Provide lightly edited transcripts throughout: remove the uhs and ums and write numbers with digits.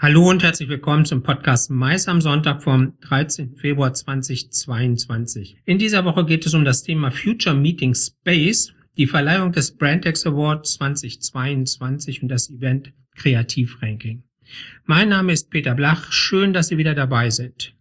Hallo und herzlich willkommen zum Podcast Mais am Sonntag vom 13. Februar 2022. In dieser Woche geht es um das Thema Future Meeting Space, die Verleihung des Brandex Award 2022 und das Event Kreativranking. Mein Name ist Peter Blach, schön, dass Sie wieder dabei sind.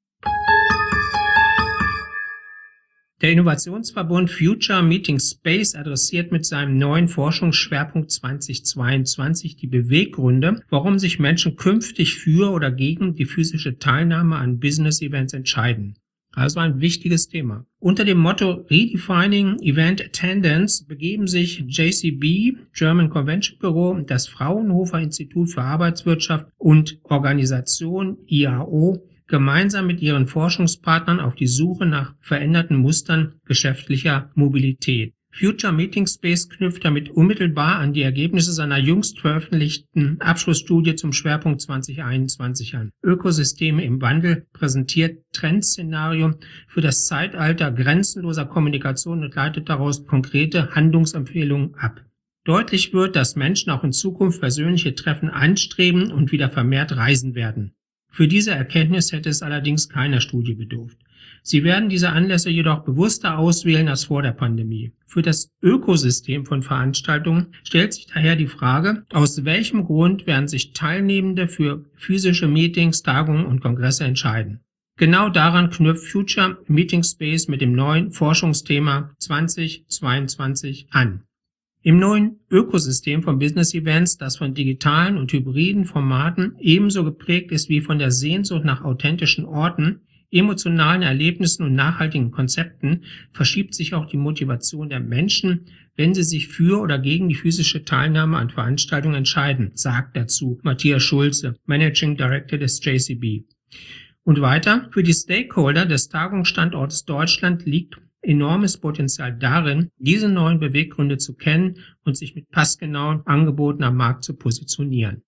Der Innovationsverbund Future Meeting Space adressiert mit seinem neuen Forschungsschwerpunkt 2022 die Beweggründe, warum sich Menschen künftig für oder gegen die physische Teilnahme an Business-Events entscheiden. Also ein wichtiges Thema. Unter dem Motto Redefining Event Attendance begeben sich JCB, German Convention Bureau, das Fraunhofer Institut für Arbeitswirtschaft und Organisation IAO gemeinsam mit ihren Forschungspartnern auf die Suche nach veränderten Mustern geschäftlicher Mobilität. Future Meeting Space knüpft damit unmittelbar an die Ergebnisse seiner jüngst veröffentlichten Abschlussstudie zum Schwerpunkt 2021 an. Ökosysteme im Wandel präsentiert Trendszenario für das Zeitalter grenzenloser Kommunikation und leitet daraus konkrete Handlungsempfehlungen ab. Deutlich wird, dass Menschen auch in Zukunft persönliche Treffen anstreben und wieder vermehrt reisen werden. Für diese Erkenntnis hätte es allerdings keiner Studie bedurft. Sie werden diese Anlässe jedoch bewusster auswählen als vor der Pandemie. Für das Ökosystem von Veranstaltungen stellt sich daher die Frage, aus welchem Grund werden sich Teilnehmende für physische Meetings, Tagungen und Kongresse entscheiden. Genau daran knüpft Future Meeting Space mit dem neuen Forschungsthema 2022 an. Im neuen Ökosystem von Business Events, das von digitalen und hybriden Formaten ebenso geprägt ist wie von der Sehnsucht nach authentischen Orten, emotionalen Erlebnissen und nachhaltigen Konzepten, verschiebt sich auch die Motivation der Menschen, wenn sie sich für oder gegen die physische Teilnahme an Veranstaltungen entscheiden, sagt dazu Matthias Schulze, Managing Director des JCB. Und weiter, für die Stakeholder des Tagungsstandortes Deutschland liegt enormes Potenzial darin, diese neuen Beweggründe zu kennen und sich mit passgenauen Angeboten am Markt zu positionieren.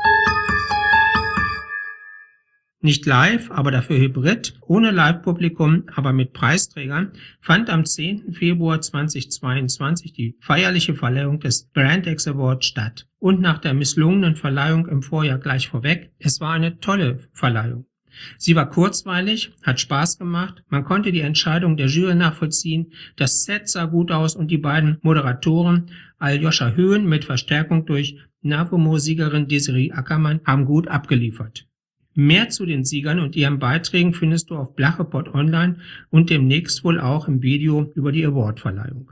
Nicht live, aber dafür hybrid, ohne Live-Publikum, aber mit Preisträgern, fand am 10. Februar 2022 die feierliche Verleihung des Brandex Award statt. Und nach der misslungenen Verleihung im Vorjahr gleich vorweg, es war eine tolle Verleihung. Sie war kurzweilig, hat Spaß gemacht, man konnte die Entscheidung der Jury nachvollziehen, das Set sah gut aus und die beiden Moderatoren Aljoscha Höhn mit Verstärkung durch NAVOMO-Siegerin Desiree Ackermann haben gut abgeliefert. Mehr zu den Siegern und ihren Beiträgen findest du auf Blachepod online und demnächst wohl auch im Video über die Awardverleihung.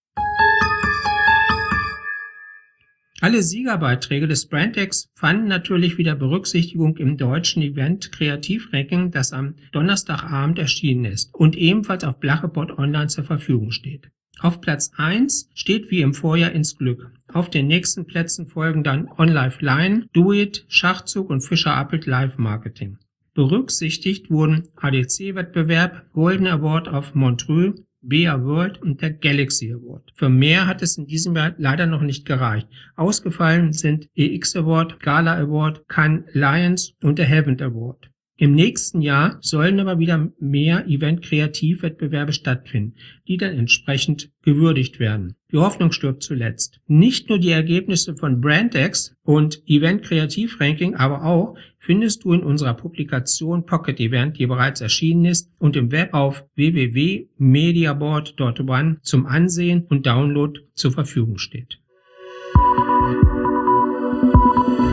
Alle Siegerbeiträge des Brandex fanden natürlich wieder Berücksichtigung im deutschen Event Kreativranking, das am Donnerstagabend erschienen ist und ebenfalls auf Blachepod online zur Verfügung steht. Auf Platz 1 steht wie im Vorjahr ins Glück. Auf den nächsten Plätzen folgen dann OnLive Line, Do It, Schachzug und Fischer Appelt Live Marketing. Berücksichtigt wurden ADC-Wettbewerb, Golden Award of Montreux, BEA World und der Galaxy Award. Für mehr hat es in diesem Jahr leider noch nicht gereicht. Ausgefallen sind EX Award, Gala Award, Cannes Lions und der Heaven Award. Im nächsten Jahr sollen aber wieder mehr Event-Kreativwettbewerbe stattfinden, die dann entsprechend gewürdigt werden. Die Hoffnung stirbt zuletzt. Nicht nur die Ergebnisse von Brandex und Event-Kreativranking, aber auch findest du in unserer Publikation Pocket Event, die bereits erschienen ist und im Web auf www.mediaboard.one zum Ansehen und Download zur Verfügung steht.